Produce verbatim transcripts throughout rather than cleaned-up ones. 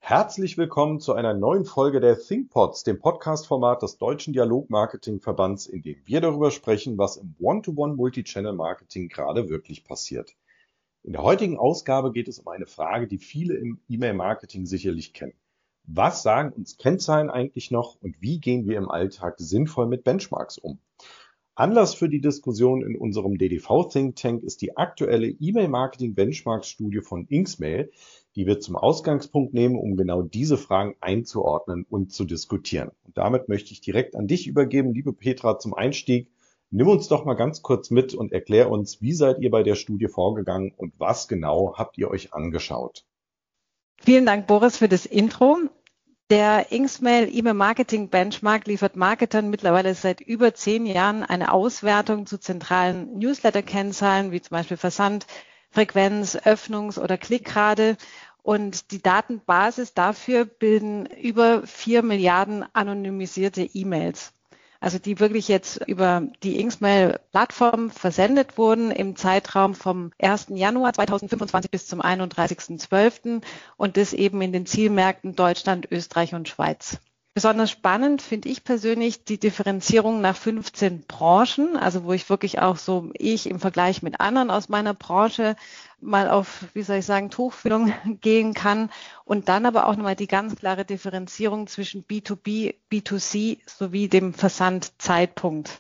Herzlich willkommen zu einer neuen Folge der ThinkPods, dem Podcast-Format des Deutschen Dialog-Marketing-Verbands, in dem wir darüber sprechen, was im One-to-One-Multichannel-Marketing gerade wirklich passiert. In der heutigen Ausgabe geht es um eine Frage, die viele im E-Mail-Marketing sicherlich kennen. Was sagen uns Kennzahlen eigentlich noch und wie gehen wir im Alltag sinnvoll mit Benchmarks um? Anlass für die Diskussion in unserem D D V-Think Tank ist die aktuelle E-Mail-Marketing-Benchmarks-Studie von Inksmail, die wir zum Ausgangspunkt nehmen, um genau diese Fragen einzuordnen und zu diskutieren. Und damit möchte ich direkt an dich übergeben, liebe Petra, zum Einstieg. Nimm uns doch mal ganz kurz mit und erklär uns, wie seid ihr bei der Studie vorgegangen und was genau habt ihr euch angeschaut? Vielen Dank, Boris, für das Intro. Der Inksmail E-Mail Marketing Benchmark liefert Marketern mittlerweile seit über zehn Jahren eine Auswertung zu zentralen Newsletter-Kennzahlen, wie zum Beispiel Versand, Frequenz, Öffnungs- oder Klickrate. Und die Datenbasis dafür bilden über vier Milliarden anonymisierte E-Mails. Also die wirklich jetzt über die Inksmail-Plattform versendet wurden im Zeitraum vom ersten Januar zweitausendfünfundzwanzig bis zum einunddreißigsten zwölften und das eben in den Zielmärkten Deutschland, Österreich und Schweiz. Besonders spannend finde ich persönlich die Differenzierung nach fünfzehn Branchen, also wo ich wirklich auch so ich im Vergleich mit anderen aus meiner Branche mal auf, wie soll ich sagen, Tuchfühlung gehen kann und dann aber auch nochmal die ganz klare Differenzierung zwischen B zwei B, B zwei C sowie dem Versandzeitpunkt.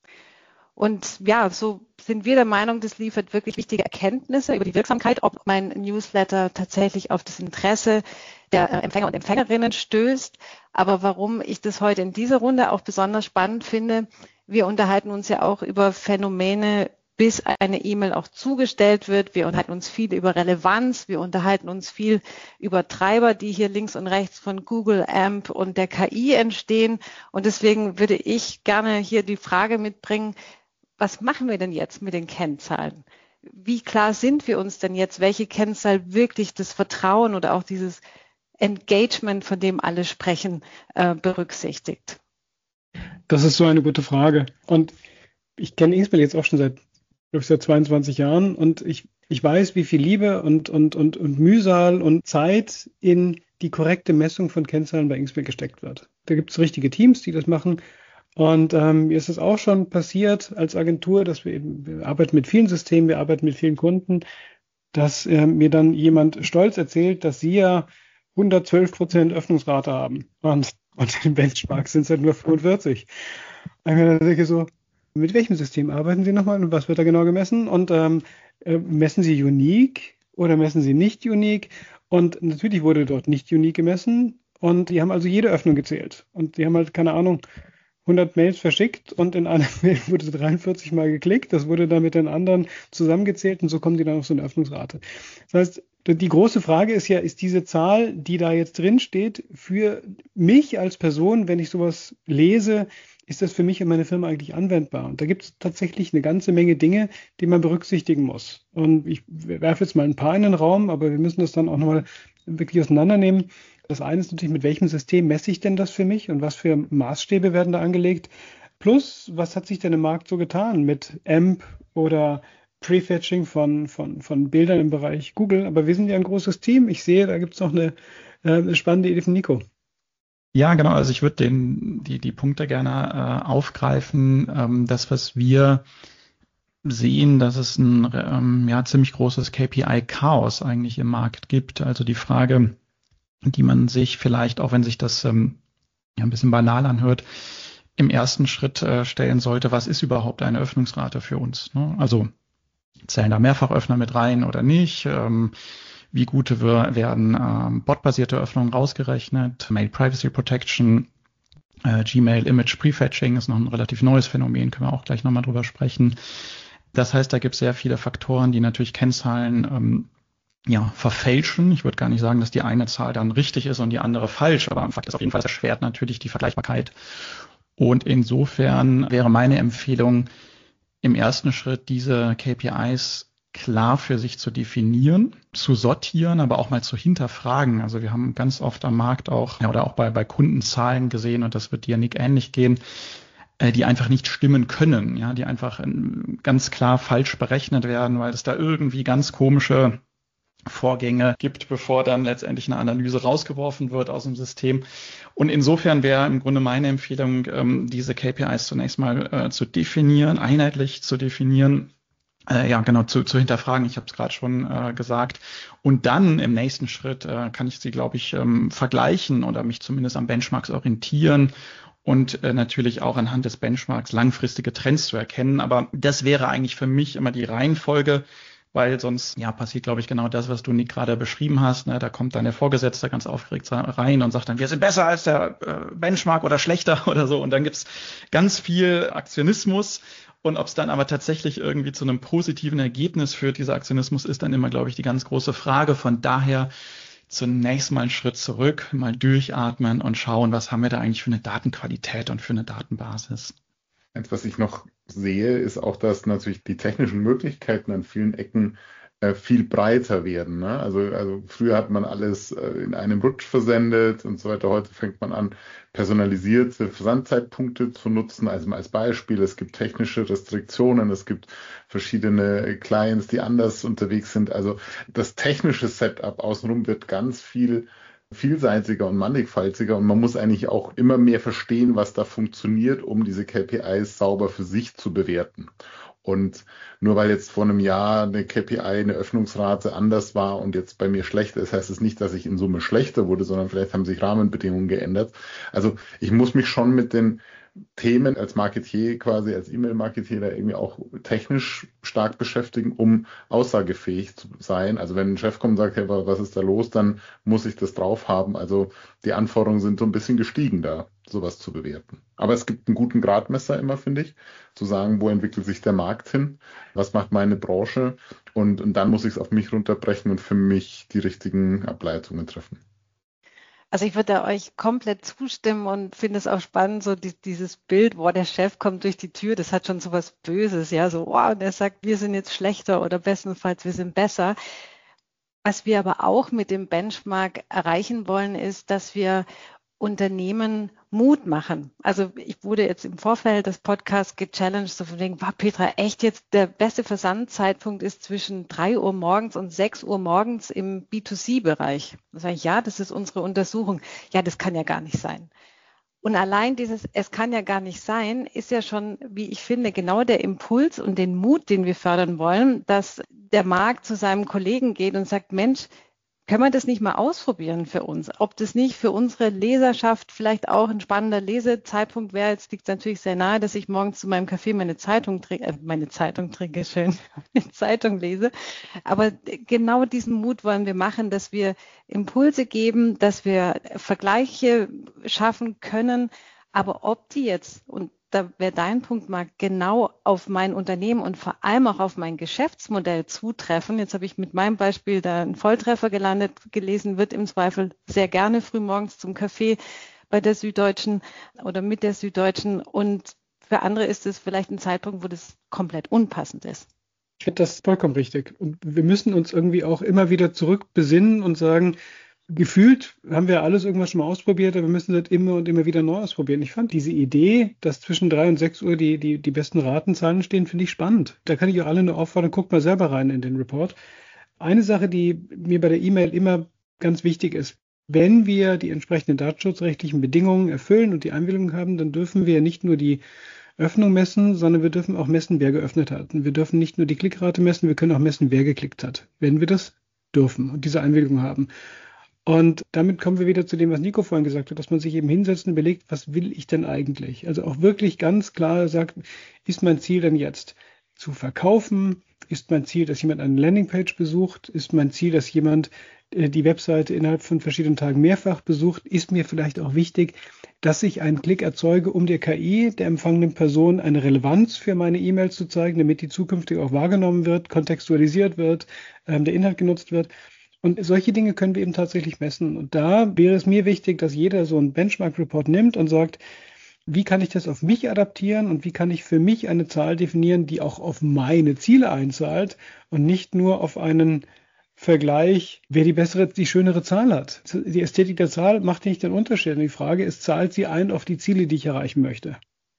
Und ja, so sind wir der Meinung, das liefert wirklich wichtige Erkenntnisse über die Wirksamkeit, ob mein Newsletter tatsächlich auf das Interesse der Empfänger und Empfängerinnen stößt. Aber warum ich das heute in dieser Runde auch besonders spannend finde, wir unterhalten uns ja auch über Phänomene, bis eine E-Mail auch zugestellt wird. Wir unterhalten uns viel über Relevanz. Wir unterhalten uns viel über Treiber, die hier links und rechts von Google, A M P und der K I entstehen. Und deswegen würde ich gerne hier die Frage mitbringen, was machen wir denn jetzt mit den Kennzahlen? Wie klar sind wir uns denn jetzt, welche Kennzahl wirklich das Vertrauen oder auch dieses Engagement, von dem alle sprechen, äh, berücksichtigt? Das ist so eine gute Frage. Und ich kenne Inksmail jetzt auch schon seit, glaube ich, seit zweiundzwanzig Jahren und ich, ich weiß, wie viel Liebe und, und, und, und Mühsal und Zeit in die korrekte Messung von Kennzahlen bei Inksmail gesteckt wird. Da gibt es richtige Teams, die das machen. Und ähm, mir ist es auch schon passiert als Agentur, dass wir eben, wir arbeiten mit vielen Systemen, wir arbeiten mit vielen Kunden, dass äh, mir dann jemand stolz erzählt, dass sie ja hundertzwölf Prozent Öffnungsrate haben. Und, und im Benchmark sind es halt nur fünfundvierzig. Und ich mir dann denke so, mit welchem System arbeiten Sie nochmal und was wird da genau gemessen? Und ähm, äh, messen Sie unique oder messen Sie nicht unique? Und natürlich wurde dort nicht unique gemessen. Und die haben also jede Öffnung gezählt. Und die haben halt, keine Ahnung, hundert Mails verschickt und in einer Mail wurde dreiundvierzig Mal geklickt. Das wurde dann mit den anderen zusammengezählt und so kommen die dann auf so eine Öffnungsrate. Das heißt, die große Frage ist ja, ist diese Zahl, die da jetzt drin steht, für mich als Person, wenn ich sowas lese, ist das für mich in meine Firma eigentlich anwendbar? Und da gibt es tatsächlich eine ganze Menge Dinge, die man berücksichtigen muss. Und ich werfe jetzt mal ein paar in den Raum, aber wir müssen das dann auch nochmal wirklich auseinandernehmen. Das eine ist natürlich, mit welchem System messe ich denn das für mich und was für Maßstäbe werden da angelegt? Plus, was hat sich denn im Markt so getan mit A M P oder Prefetching von, von, von Bildern im Bereich Google? Aber wir sind ja ein großes Team. Ich sehe, da gibt es noch eine, eine spannende Idee von Nico. Ja, genau. Also ich würde den die die Punkte gerne äh, aufgreifen. Ähm, das, was wir sehen, dass es ein ähm, ja ziemlich großes K P I-Chaos eigentlich im Markt gibt. Also die Frage, die man sich vielleicht, auch wenn sich das ähm, ja, ein bisschen banal anhört, im ersten Schritt äh, stellen sollte: Was ist überhaupt eine Öffnungsrate für uns? Ne? Also zählen da Mehrfachöffner mit rein oder nicht? Ähm, Wie gute werden ähm, botbasierte Öffnungen rausgerechnet? Mail Privacy Protection, äh, Gmail Image Prefetching ist noch ein relativ neues Phänomen, können wir auch gleich nochmal drüber sprechen. Das heißt, da gibt es sehr viele Faktoren, die natürlich Kennzahlen ähm, ja, verfälschen. Ich würde gar nicht sagen, dass die eine Zahl dann richtig ist und die andere falsch, aber Fakt ist auf jeden Fall, es erschwert natürlich die Vergleichbarkeit. Und insofern wäre meine Empfehlung, im ersten Schritt diese K P Is klar für sich zu definieren, zu sortieren, aber auch mal zu hinterfragen. Also wir haben ganz oft am Markt auch ja, oder auch bei, bei Kundenzahlen gesehen, und das wird dir, Nick, ähnlich gehen, äh, die einfach nicht stimmen können, ja, die einfach äh, ganz klar falsch berechnet werden, weil es da irgendwie ganz komische Vorgänge gibt, bevor dann letztendlich eine Analyse rausgeworfen wird aus dem System. Und insofern wäre im Grunde meine Empfehlung, ähm, diese K P Is zunächst mal äh, zu definieren, einheitlich zu definieren, äh, ja genau, zu, zu hinterfragen, ich habe es gerade schon äh, gesagt. Und dann im nächsten Schritt äh, kann ich sie, glaube ich, ähm, vergleichen oder mich zumindest am Benchmarks orientieren und äh, natürlich auch anhand des Benchmarks langfristige Trends zu erkennen. Aber das wäre eigentlich für mich immer die Reihenfolge, weil sonst ja passiert, glaube ich, genau das, was du, Nick, gerade beschrieben hast. Ne? Da kommt dann der Vorgesetzte ganz aufgeregt rein und sagt dann, wir sind besser als der äh, Benchmark oder schlechter oder so. Und dann gibt's ganz viel Aktionismus. Und ob es dann aber tatsächlich irgendwie zu einem positiven Ergebnis führt, dieser Aktionismus, ist dann immer, glaube ich, die ganz große Frage. Von daher zunächst mal einen Schritt zurück, mal durchatmen und schauen, was haben wir da eigentlich für eine Datenqualität und für eine Datenbasis. Was ich noch sehe, ist auch, dass natürlich die technischen Möglichkeiten an vielen Ecken äh, viel breiter werden. Ne? Also, also früher hat man alles äh, in einem Rutsch versendet und so weiter. Heute fängt man an, personalisierte Versandzeitpunkte zu nutzen. Also als Beispiel, es gibt technische Restriktionen, es gibt verschiedene Clients, die anders unterwegs sind. Also das technische Setup außenrum wird ganz viel vielseitiger und mannigfaltiger und man muss eigentlich auch immer mehr verstehen, was da funktioniert, um diese K P Is sauber für sich zu bewerten. Und nur weil jetzt vor einem Jahr eine K P I, eine Öffnungsrate anders war und jetzt bei mir schlechter ist, heißt es nicht, dass ich in Summe schlechter wurde, sondern vielleicht haben sich Rahmenbedingungen geändert. Also ich muss mich schon mit den Themen als Marketier, quasi als E-Mail-Marketier, da irgendwie auch technisch stark beschäftigen, um aussagefähig zu sein. Also wenn ein Chef kommt und sagt, hey, was ist da los, dann muss ich das drauf haben. Also die Anforderungen sind so ein bisschen gestiegen da, sowas zu bewerten. Aber es gibt einen guten Gradmesser immer, finde ich, zu sagen, wo entwickelt sich der Markt hin, was macht meine Branche und, und dann muss ich es auf mich runterbrechen und für mich die richtigen Ableitungen treffen. Also ich würde euch komplett zustimmen und finde es auch spannend, so die, dieses Bild, wo der Chef kommt durch die Tür, das hat schon so was Böses, ja, so, wow, und er sagt, wir sind jetzt schlechter oder bestenfalls wir sind besser. Was wir aber auch mit dem Benchmark erreichen wollen, ist, dass wir Unternehmen Mut machen. Also ich wurde jetzt im Vorfeld des Podcasts gechallenged, so von wegen, wow, Petra, echt jetzt der beste Versandzeitpunkt ist zwischen drei Uhr morgens und sechs Uhr morgens im B zwei C-Bereich. Da sage ich, ja, das ist unsere Untersuchung. Ja, das kann ja gar nicht sein. Und allein dieses, es kann ja gar nicht sein, ist ja schon, wie ich finde, genau der Impuls und den Mut, den wir fördern wollen, dass der Markt zu seinem Kollegen geht und sagt, Mensch, können wir das nicht mal ausprobieren für uns? Ob das nicht für unsere Leserschaft vielleicht auch ein spannender Lesezeitpunkt wäre? Jetzt liegt es natürlich sehr nahe, dass ich morgens zu meinem Kaffee meine Zeitung trinke, äh, meine Zeitung trinke, schön, eine Zeitung lese. Aber genau diesen Mut wollen wir machen, dass wir Impulse geben, dass wir Vergleiche schaffen können. Aber ob die jetzt, und da wäre dein Punkt, Marc, genau auf mein Unternehmen und vor allem auch auf mein Geschäftsmodell zutreffen. Jetzt habe ich mit meinem Beispiel da einen Volltreffer gelandet, gelesen wird im Zweifel sehr gerne frühmorgens zum Kaffee bei der Süddeutschen oder mit der Süddeutschen. Und für andere ist es vielleicht ein Zeitpunkt, wo das komplett unpassend ist. Ich finde das vollkommen richtig. Und wir müssen uns irgendwie auch immer wieder zurückbesinnen und sagen, gefühlt haben wir alles irgendwas schon mal ausprobiert, aber wir müssen das immer und immer wieder neu ausprobieren. Ich fand diese Idee, dass zwischen drei und sechs Uhr die, die, die besten Ratenzahlen stehen, finde ich spannend. Da kann ich auch alle nur auffordern, guckt mal selber rein in den Report. Eine Sache, die mir bei der E-Mail immer ganz wichtig ist, wenn wir die entsprechenden datenschutzrechtlichen Bedingungen erfüllen und die Einwilligung haben, dann dürfen wir nicht nur die Öffnung messen, sondern wir dürfen auch messen, wer geöffnet hat. Und wir dürfen nicht nur die Klickrate messen, wir können auch messen, wer geklickt hat, wenn wir das dürfen und diese Einwilligung haben. Und damit kommen wir wieder zu dem, was Nico vorhin gesagt hat, dass man sich eben hinsetzt und überlegt, was will ich denn eigentlich? Also auch wirklich ganz klar sagt, ist mein Ziel denn jetzt zu verkaufen? Ist mein Ziel, dass jemand eine Landingpage besucht? Ist mein Ziel, dass jemand äh, die Webseite innerhalb von verschiedenen Tagen mehrfach besucht? Ist mir vielleicht auch wichtig, dass ich einen Klick erzeuge, um der K I, der empfangenen Person, eine Relevanz für meine E-Mails zu zeigen, damit die zukünftig auch wahrgenommen wird, kontextualisiert wird, ähm, der Inhalt genutzt wird. Und solche Dinge können wir eben tatsächlich messen. Und da wäre es mir wichtig, dass jeder so einen Benchmark-Report nimmt und sagt, wie kann ich das auf mich adaptieren und wie kann ich für mich eine Zahl definieren, die auch auf meine Ziele einzahlt und nicht nur auf einen Vergleich, wer die bessere, die schönere Zahl hat. Die Ästhetik der Zahl macht nicht den Unterschied. Und die Frage ist, zahlt sie ein auf die Ziele, die ich erreichen möchte?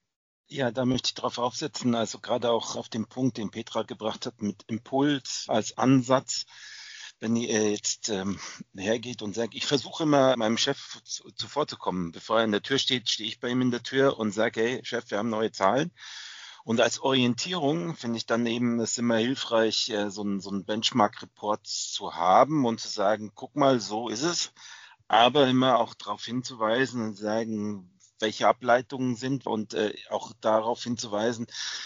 Ja, da möchte ich drauf aufsetzen, also gerade auch auf den Punkt, den Petra gebracht hat, mit Impuls als Ansatz. wenn ihr jetzt ähm, hergeht und sagt, ich versuche immer meinem Chef zu, zuvorzukommen, bevor er in der Tür steht, stehe ich bei ihm in der Tür und sage, hey Chef, wir haben neue Zahlen. Und als Orientierung finde ich dann eben es immer hilfreich, äh, so einen so einen Benchmark-Report zu haben und zu sagen, guck mal, so ist es, aber immer auch darauf hinzuweisen und sagen, welche Ableitungen sind und äh, auch darauf hinzuweisen,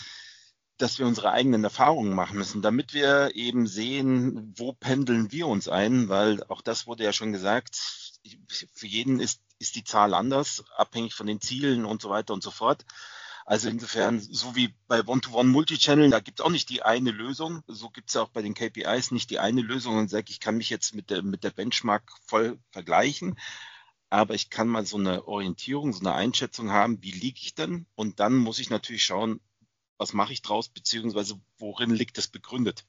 dass wir unsere eigenen Erfahrungen machen müssen, damit wir eben sehen, wo pendeln wir uns ein, weil auch das wurde ja schon gesagt, für jeden ist, ist die Zahl anders, abhängig von den Zielen und so weiter und so fort. Also insofern, so wie bei One-to-One-Multichannel, da gibt es auch nicht die eine Lösung, so gibt es auch bei den K P Is nicht die eine Lösung und sage, ich kann mich jetzt mit der, mit der Benchmark voll vergleichen, aber ich kann mal so eine Orientierung, so eine Einschätzung haben, wie liege ich denn? Und dann muss ich natürlich schauen, was mache ich draus, beziehungsweise worin liegt das begründet.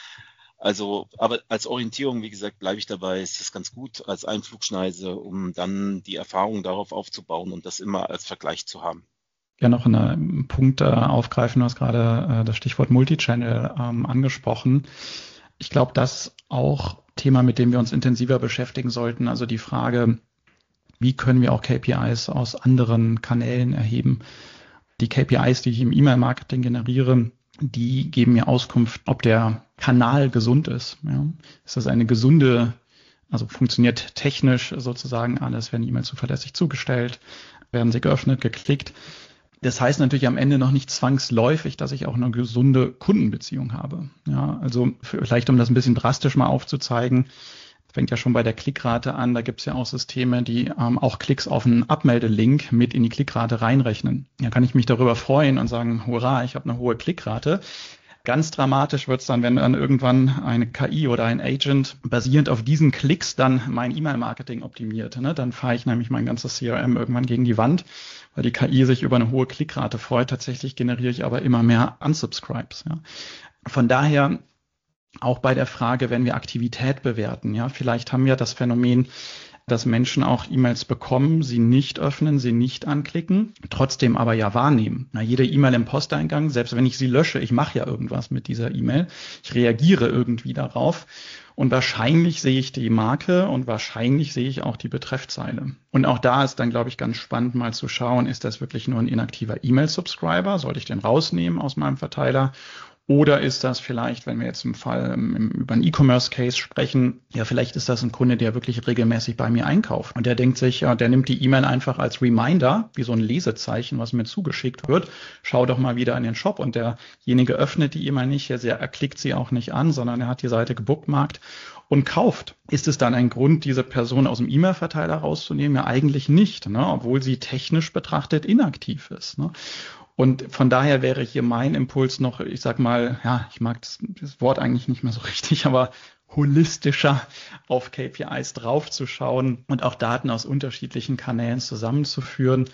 Also, aber als Orientierung, wie gesagt, bleibe ich dabei, ist das ganz gut als Einflugschneise, um dann die Erfahrung darauf aufzubauen und das immer als Vergleich zu haben. Ja, noch einen Punkt äh, aufgreifen, du hast gerade äh, das Stichwort Multichannel ähm, angesprochen. Ich glaube, das auch Thema, mit dem wir uns intensiver beschäftigen sollten, also die Frage, wie können wir auch K P Is aus anderen Kanälen erheben? Die K P Is, die ich im E-Mail-Marketing generiere, die geben mir Auskunft, ob der Kanal gesund ist. Ja. Ist das eine gesunde, also funktioniert technisch sozusagen alles, werden E-Mails zuverlässig zugestellt, werden sie geöffnet, geklickt. Das heißt natürlich am Ende noch nicht zwangsläufig, dass ich auch eine gesunde Kundenbeziehung habe. Ja, also vielleicht, um das ein bisschen drastisch mal aufzuzeigen, fängt ja schon bei der Klickrate an. Da gibt es ja auch Systeme, die ähm, auch Klicks auf einen Abmeldelink mit in die Klickrate reinrechnen. Da kann ich mich darüber freuen und sagen, hurra, ich habe eine hohe Klickrate. Ganz dramatisch wird es dann, wenn dann irgendwann eine K I oder ein Agent basierend auf diesen Klicks dann mein E-Mail-Marketing optimiert. Ne? Dann fahre ich nämlich mein ganzes C R M irgendwann gegen die Wand, weil die K I sich über eine hohe Klickrate freut. Tatsächlich generiere ich aber immer mehr Unsubscribes. Ja? Von daher auch bei der Frage, wenn wir Aktivität bewerten, ja, vielleicht haben wir das Phänomen, dass Menschen auch E-Mails bekommen, sie nicht öffnen, sie nicht anklicken, trotzdem aber ja wahrnehmen. Na, jede E-Mail im Posteingang, selbst wenn ich sie lösche, ich mache ja irgendwas mit dieser E-Mail, ich reagiere irgendwie darauf und wahrscheinlich sehe ich die Marke und wahrscheinlich sehe ich auch die Betreffzeile. Und auch da ist dann, glaube ich, ganz spannend mal zu schauen, ist das wirklich nur ein inaktiver E-Mail-Subscriber? Sollte ich den rausnehmen aus meinem Verteiler? Oder ist das vielleicht, wenn wir jetzt im Fall im, über einen E-Commerce-Case sprechen, ja, vielleicht ist das ein Kunde, der wirklich regelmäßig bei mir einkauft. Und der denkt sich, ja, der nimmt die E-Mail einfach als Reminder, wie so ein Lesezeichen, was mir zugeschickt wird. Schau doch mal wieder in den Shop. Und derjenige öffnet die E-Mail nicht, er, er klickt sie auch nicht an, sondern er hat die Seite gebookmarkt und kauft. Ist es dann ein Grund, diese Person aus dem E-Mail-Verteiler rauszunehmen? Ja, eigentlich nicht, ne? Obwohl sie technisch betrachtet inaktiv ist. Ne? Und von daher wäre hier mein Impuls noch, ich sag mal, ja, ich mag das, das Wort eigentlich nicht mehr so richtig, aber holistischer auf K P Is draufzuschauen und auch Daten aus unterschiedlichen Kanälen zusammenzuführen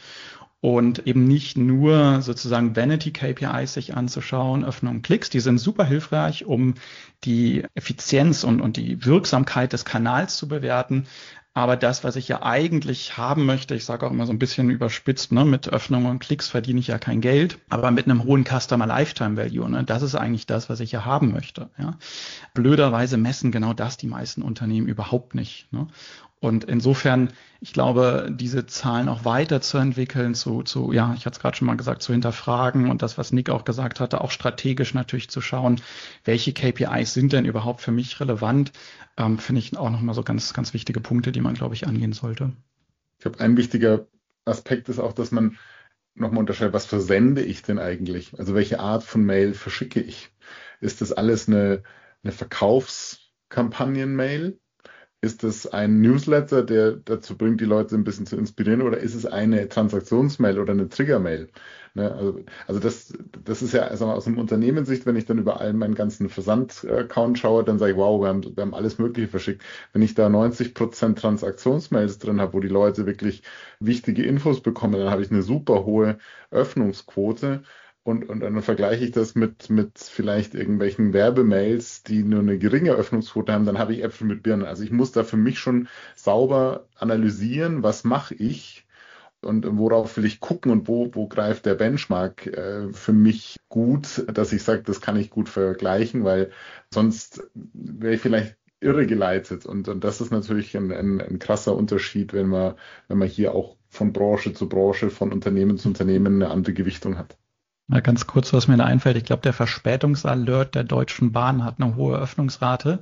und eben nicht nur sozusagen Vanity-K P Is sich anzuschauen, Öffnung, Klicks, die sind super hilfreich, um die Effizienz und, und die Wirksamkeit des Kanals zu bewerten. Aber das, was ich ja eigentlich haben möchte, ich sage auch immer so ein bisschen überspitzt, ne, mit Öffnung und Klicks verdiene ich ja kein Geld, aber mit einem hohen Customer Lifetime Value, ne, das ist eigentlich das, was ich ja haben möchte. Ja. Blöderweise messen genau das die meisten Unternehmen überhaupt nicht. Ne. Und insofern, ich glaube, diese Zahlen auch weiterzuentwickeln, zu, zu, ja, ich hatte es gerade schon mal gesagt, zu hinterfragen und das, was Nick auch gesagt hatte, auch strategisch natürlich zu schauen, welche K P Is sind denn überhaupt für mich relevant, ähm, finde ich auch nochmal so ganz, ganz wichtige Punkte, die man, glaube ich, angehen sollte. Ich glaube, ein wichtiger Aspekt ist auch, dass man nochmal unterscheidet, was versende ich denn eigentlich? Also welche Art von Mail verschicke ich? Ist das alles eine, eine Verkaufskampagnen-Mail? Ist es ein Newsletter, der dazu bringt, die Leute ein bisschen zu inspirieren, oder ist es eine Transaktionsmail oder eine Triggermail? Ne, also, also das, das ist ja also aus dem Unternehmenssicht, wenn ich dann über all meinen ganzen Versand-Account schaue, dann sage ich, wow, wir haben, wir haben alles Mögliche verschickt. Wenn ich da neunzig Prozent Transaktionsmails drin habe, wo die Leute wirklich wichtige Infos bekommen, dann habe ich eine super hohe Öffnungsquote. Und, und dann vergleiche ich das mit, mit vielleicht irgendwelchen Werbemails, die nur eine geringe Öffnungsquote haben, dann habe ich Äpfel mit Birnen. Also ich muss da für mich schon sauber analysieren, was mache ich und worauf will ich gucken und wo, wo greift der Benchmark äh, für mich gut, dass ich sage, das kann ich gut vergleichen, weil sonst wäre ich vielleicht irregeleitet. Und, und das ist natürlich ein, ein, ein krasser Unterschied, wenn man, wenn man hier auch von Branche zu Branche, von Unternehmen zu Unternehmen eine andere Gewichtung hat. Mal ganz kurz, was mir da einfällt. Ich glaube, der Verspätungsalert der Deutschen Bahn hat eine hohe Öffnungsrate,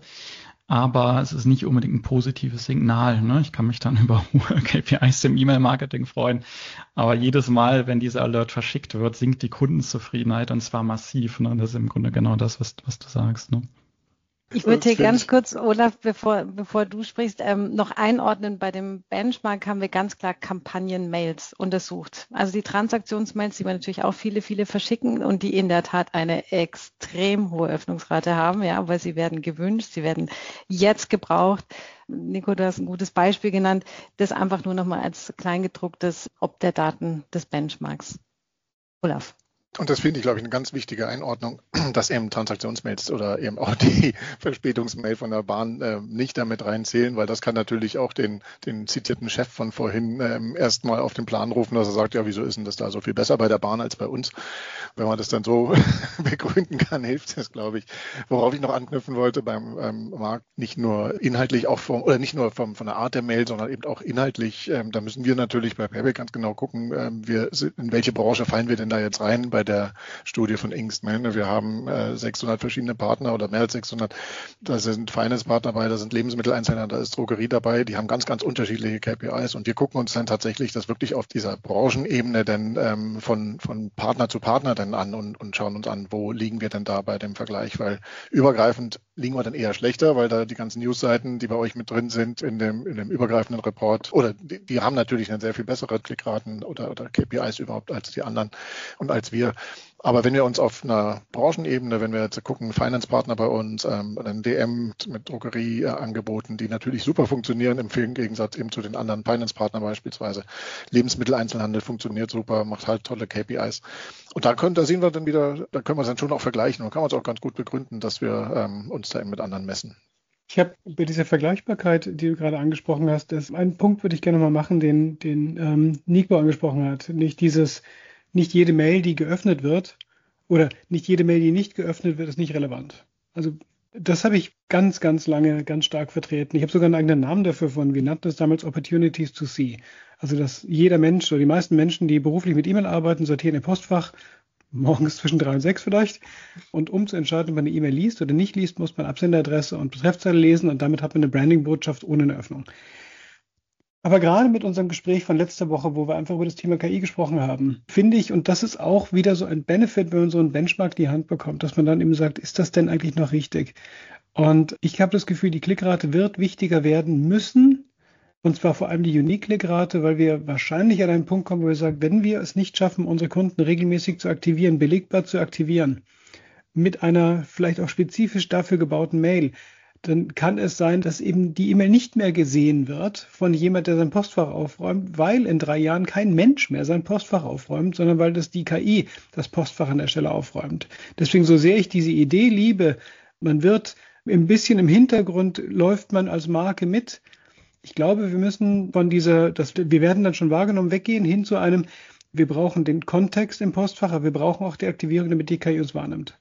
aber es ist nicht unbedingt ein positives Signal. Ne? Ich kann mich dann über hohe K P Is im E-Mail-Marketing freuen, aber jedes Mal, wenn dieser Alert verschickt wird, sinkt die Kundenzufriedenheit und zwar massiv. Ne? Das ist im Grunde genau das, was, was du sagst. Ne? Ich würde hier ganz kurz, Olaf, bevor, bevor du sprichst, ähm, noch einordnen. Bei dem Benchmark haben wir ganz klar Kampagnen-Mails untersucht. Also die Transaktionsmails, die wir natürlich auch viele, viele verschicken und die in der Tat eine extrem hohe Öffnungsrate haben, ja, weil sie werden gewünscht, sie werden jetzt gebraucht. Nico, du hast ein gutes Beispiel genannt. Das einfach nur nochmal als kleingedrucktes Ob der Daten des Benchmarks. Olaf. Und das finde ich, glaube ich, eine ganz wichtige Einordnung, dass eben Transaktionsmails oder eben auch die Verspätungsmail von der Bahn äh, nicht damit reinzählen, weil das kann natürlich auch den, den zitierten Chef von vorhin ähm, erstmal auf den Plan rufen, dass er sagt, ja, wieso ist denn das da so viel besser bei der Bahn als bei uns? Wenn man das dann so begründen kann, hilft das, glaube ich. Worauf ich noch anknüpfen wollte beim ähm, Markt, nicht nur inhaltlich auch vom, oder nicht nur vom, von der Art der Mail, sondern eben auch inhaltlich. Ähm, da müssen wir natürlich bei Payback ganz genau gucken, ähm, wir, in welche Branche fallen wir denn da jetzt rein bei der Studie von Ingstmail. Wir haben äh, sechshundert verschiedene Partner oder mehr als sechshundert. Da sind Finance-Partner dabei, da sind Lebensmitteleinzelhändler, da ist Drogerie dabei. Die haben ganz, ganz unterschiedliche K P Is und wir gucken uns dann tatsächlich das wirklich auf dieser Branchenebene denn ähm, von, von Partner zu Partner dann an und, und schauen uns an, wo liegen wir denn da bei dem Vergleich, weil übergreifend liegen wir dann eher schlechter, weil da die ganzen Newsseiten, die bei euch mit drin sind in dem, in dem übergreifenden Report, oder die, die haben natürlich eine sehr viel bessere Klickraten oder, oder K P Is überhaupt als die anderen und als wir. Aber wenn wir uns auf einer Branchenebene, wenn wir jetzt gucken, Finance-Partner bei uns, ähm, dann D M mit Drogerieangeboten, die natürlich super funktionieren, im Gegensatz eben zu den anderen Finance-Partnern beispielsweise. Lebensmitteleinzelhandel funktioniert super, macht halt tolle K P Is. Und da können, da sehen wir dann wieder, da können wir es dann schon auch vergleichen und kann man es auch ganz gut begründen, dass wir ähm, uns da eben mit anderen messen. Ich habe bei dieser Vergleichbarkeit, die du gerade angesprochen hast, das, einen Punkt würde ich gerne mal machen, den, den ähm, Nico angesprochen hat. Nicht dieses, nicht jede Mail, die geöffnet wird, oder nicht jede Mail, die nicht geöffnet wird, ist nicht relevant. Also das habe ich ganz, ganz lange ganz stark vertreten. Ich habe sogar einen eigenen Namen dafür von, wir nannten das damals Opportunities to See. Also dass jeder Mensch oder die meisten Menschen, die beruflich mit E-Mail arbeiten, sortieren ihr Postfach, morgens zwischen drei und sechs vielleicht. Und um zu entscheiden, ob man eine E-Mail liest oder nicht liest, muss man Absenderadresse und Betreffzeile lesen und damit hat man eine Branding-Botschaft ohne eine Öffnung. Aber gerade mit unserem Gespräch von letzter Woche, wo wir einfach über das Thema K I gesprochen haben, finde ich, und das ist auch wieder so ein Benefit, wenn man so einen Benchmark in die Hand bekommt, dass man dann eben sagt, ist das denn eigentlich noch richtig? Und ich habe das Gefühl, die Klickrate wird wichtiger werden müssen, und zwar vor allem die Unique-Klickrate, weil wir wahrscheinlich an einen Punkt kommen, wo wir sagen, wenn wir es nicht schaffen, unsere Kunden regelmäßig zu aktivieren, belegbar zu aktivieren, mit einer vielleicht auch spezifisch dafür gebauten Mail, dann kann es sein, dass eben die E-Mail nicht mehr gesehen wird von jemand, der sein Postfach aufräumt, weil in drei Jahren kein Mensch mehr sein Postfach aufräumt, sondern weil das die K I das Postfach an der Stelle aufräumt. Deswegen, so sehr ich diese Idee liebe, man wird ein bisschen im Hintergrund, läuft man als Marke mit. Ich glaube, wir müssen von dieser, das, wir werden dann schon wahrgenommen, weggehen hin zu einem, wir brauchen den Kontext im Postfach, aber wir brauchen auch die Aktivierung, damit die K I uns wahrnimmt.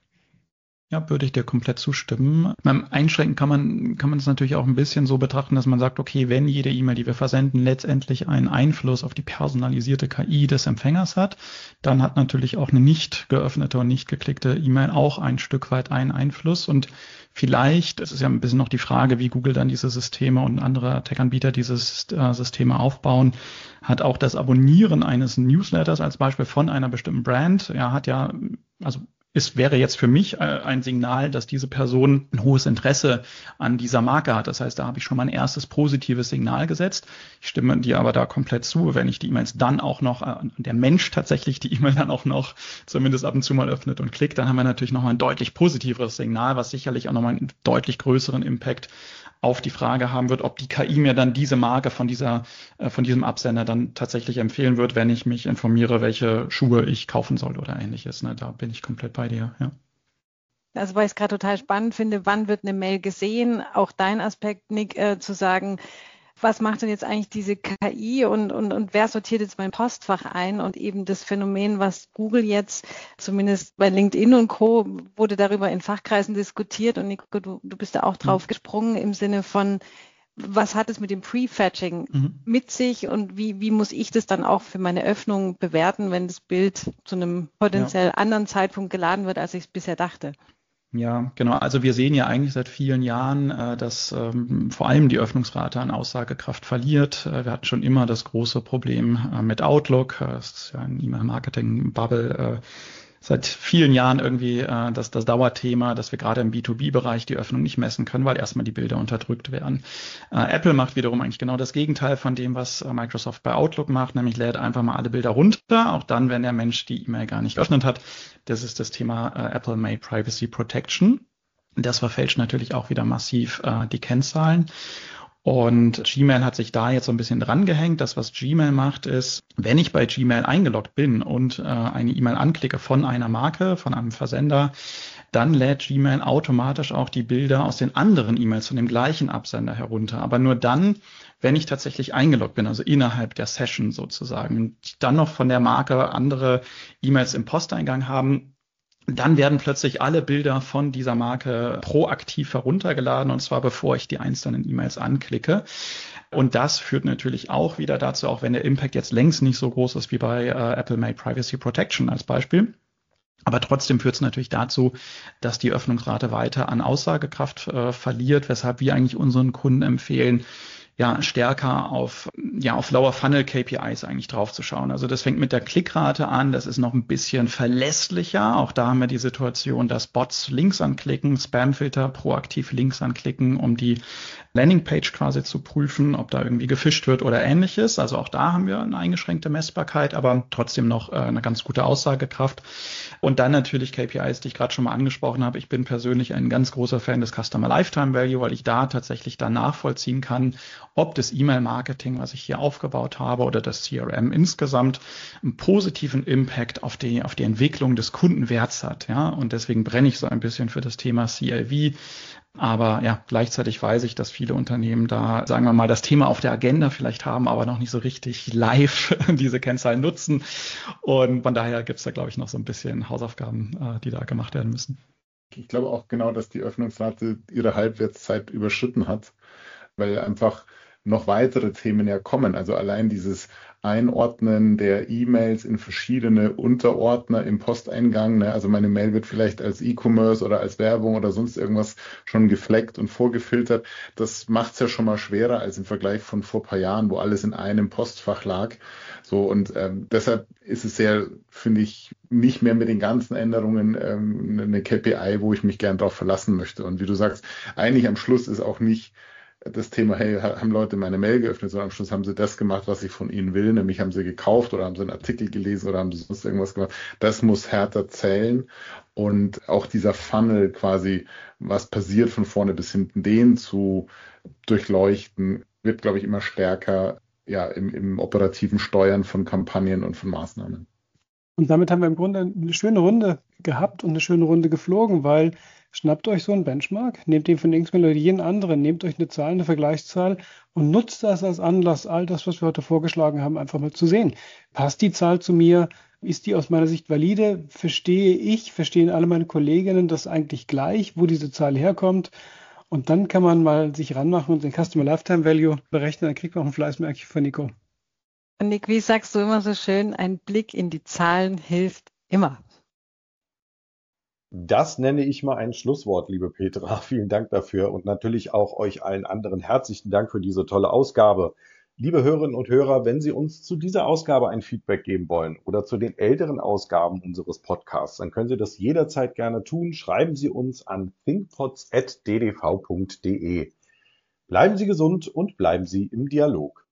Ja, würde ich dir komplett zustimmen. Beim Einschränken kann man kann man es natürlich auch ein bisschen so betrachten, dass man sagt, okay, wenn jede E-Mail, die wir versenden, letztendlich einen Einfluss auf die personalisierte K I des Empfängers hat, dann hat natürlich auch eine nicht geöffnete und nicht geklickte E-Mail auch ein Stück weit einen Einfluss. Und vielleicht, es ist ja ein bisschen noch die Frage, wie Google dann diese Systeme und andere Tech-Anbieter diese äh, Systeme aufbauen, hat auch das Abonnieren eines Newsletters als Beispiel von einer bestimmten Brand, ja, hat ja, also es wäre jetzt für mich ein Signal, dass diese Person ein hohes Interesse an dieser Marke hat. Das heißt, da habe ich schon mal ein erstes positives Signal gesetzt. Ich stimme dir aber da komplett zu, wenn ich die E-Mails dann auch noch, der Mensch tatsächlich die E-Mail dann auch noch zumindest ab und zu mal öffnet und klickt, dann haben wir natürlich nochmal ein deutlich positiveres Signal, was sicherlich auch nochmal einen deutlich größeren Impact auf die Frage haben wird, ob die K I mir dann diese Marke von dieser, äh, von diesem Absender dann tatsächlich empfehlen wird, wenn ich mich informiere, welche Schuhe ich kaufen soll oder ähnliches. Ne? Da bin ich komplett bei dir, ja. Also weil ich es gerade total spannend finde, wann wird eine Mail gesehen? Auch dein Aspekt, Nick, äh, zu sagen, was macht denn jetzt eigentlich diese K I und, und, und wer sortiert jetzt mein Postfach ein? Und eben das Phänomen, was Google jetzt, zumindest bei LinkedIn und Co., wurde darüber in Fachkreisen diskutiert. Und Nico, du, du bist da auch drauf mhm. gesprungen im Sinne von, was hat es mit dem Prefetching mhm. mit sich und wie, wie muss ich das dann auch für meine Öffnung bewerten, wenn das Bild zu einem potenziell ja. anderen Zeitpunkt geladen wird, als ich es bisher dachte? Ja, genau. Also wir sehen ja eigentlich seit vielen Jahren, äh, dass ähm, vor allem die Öffnungsrate an Aussagekraft verliert. Äh, wir hatten schon immer das große Problem äh, mit Outlook. Äh, das ist ja ein E-Mail-Marketing-Bubble. Äh, seit vielen Jahren irgendwie äh, das, das Dauerthema, dass wir gerade im B zwei B-Bereich die Öffnung nicht messen können, weil erstmal die Bilder unterdrückt werden. Äh, Apple macht wiederum eigentlich genau das Gegenteil von dem, was äh, Microsoft bei Outlook macht, nämlich lädt einfach mal alle Bilder runter, auch dann, wenn der Mensch die E-Mail gar nicht geöffnet hat. Das ist das Thema äh, Apple May Privacy Protection. Das verfälscht natürlich auch wieder massiv äh, die Kennzahlen. Und Gmail hat sich da jetzt so ein bisschen dran gehängt. Das, was Gmail macht, ist, wenn ich bei Gmail eingeloggt bin und äh, eine E-Mail anklicke von einer Marke, von einem Versender, dann lädt Gmail automatisch auch die Bilder aus den anderen E-Mails von dem gleichen Absender herunter. Aber nur dann, wenn ich tatsächlich eingeloggt bin, also innerhalb der Session sozusagen, und dann noch von der Marke andere E-Mails im Posteingang haben, dann werden plötzlich alle Bilder von dieser Marke proaktiv heruntergeladen, und zwar bevor ich die einzelnen E-Mails anklicke. Und das führt natürlich auch wieder dazu, auch wenn der Impact jetzt längst nicht so groß ist wie bei äh, Apple May Privacy Protection als Beispiel. Aber trotzdem führt es natürlich dazu, dass die Öffnungsrate weiter an Aussagekraft äh, verliert, weshalb wir eigentlich unseren Kunden empfehlen, ja, stärker auf, ja, auf Lower Funnel K P Is eigentlich draufzuschauen. Also das fängt mit der Klickrate an. Das ist noch ein bisschen verlässlicher. Auch da haben wir die Situation, dass Bots Links anklicken, Spamfilter proaktiv Links anklicken, um die Landingpage quasi zu prüfen, ob da irgendwie gefischt wird oder ähnliches. Also auch da haben wir eine eingeschränkte Messbarkeit, aber trotzdem noch äh, eine ganz gute Aussagekraft. Und dann natürlich K P Is, die ich gerade schon mal angesprochen habe. Ich bin persönlich ein ganz großer Fan des Customer Lifetime Value, weil ich da tatsächlich dann nachvollziehen kann, ob das E-Mail-Marketing, was ich hier aufgebaut habe, oder das C R M insgesamt einen positiven Impact auf die, auf die Entwicklung des Kundenwerts hat. Ja, und deswegen brenne ich so ein bisschen für das Thema C L V. Aber ja, gleichzeitig weiß ich, dass viele Unternehmen da, sagen wir mal, das Thema auf der Agenda vielleicht haben, aber noch nicht so richtig live diese Kennzahlen nutzen. Und von daher gibt es da, glaube ich, noch so ein bisschen Hausaufgaben, die da gemacht werden müssen. Ich glaube auch genau, dass die Öffnungsrate ihre Halbwertszeit überschritten hat, weil einfach noch weitere Themen ja kommen. Also allein dieses Einordnen der E-Mails in verschiedene Unterordner im Posteingang. Ne? Also meine Mail wird vielleicht als E-Commerce oder als Werbung oder sonst irgendwas schon gefleckt und vorgefiltert. Das macht es ja schon mal schwerer als im Vergleich von vor ein paar Jahren, wo alles in einem Postfach lag. So, und ähm, deshalb ist es sehr, finde ich, nicht mehr mit den ganzen Änderungen ähm, eine K P I, wo ich mich gern drauf verlassen möchte. Und wie du sagst, eigentlich am Schluss ist auch nicht das Thema, hey, haben Leute meine Mail geöffnet, sondern am Schluss haben sie das gemacht, was ich von ihnen will, nämlich haben sie gekauft oder haben sie einen Artikel gelesen oder haben sie sonst irgendwas gemacht. Das muss härter zählen, und auch dieser Funnel quasi, was passiert von vorne bis hinten, den zu durchleuchten, wird, glaube ich, immer stärker ja, im, im operativen Steuern von Kampagnen und von Maßnahmen. Und damit haben wir im Grunde eine schöne Runde gehabt und eine schöne Runde geflogen, weil schnappt euch so einen Benchmark, nehmt den von Inksmail oder jeden anderen, nehmt euch eine Zahl, eine Vergleichszahl und nutzt das als Anlass, all das, was wir heute vorgeschlagen haben, einfach mal zu sehen. Passt die Zahl zu mir? Ist die aus meiner Sicht valide? Verstehe ich, verstehen alle meine Kolleginnen das eigentlich gleich, wo diese Zahl herkommt? Und dann kann man mal sich ranmachen und den Customer Lifetime Value berechnen, dann kriegt man auch ein Fleißmärkchen von Nico. Und Nick, wie sagst du immer so schön, ein Blick in die Zahlen hilft immer. Das nenne ich mal ein Schlusswort, liebe Petra. Vielen Dank dafür und natürlich auch euch allen anderen herzlichen Dank für diese tolle Ausgabe. Liebe Hörerinnen und Hörer, wenn Sie uns zu dieser Ausgabe ein Feedback geben wollen oder zu den älteren Ausgaben unseres Podcasts, dann können Sie das jederzeit gerne tun. Schreiben Sie uns an thinkpods at d d v punkt d e. Bleiben Sie gesund und bleiben Sie im Dialog.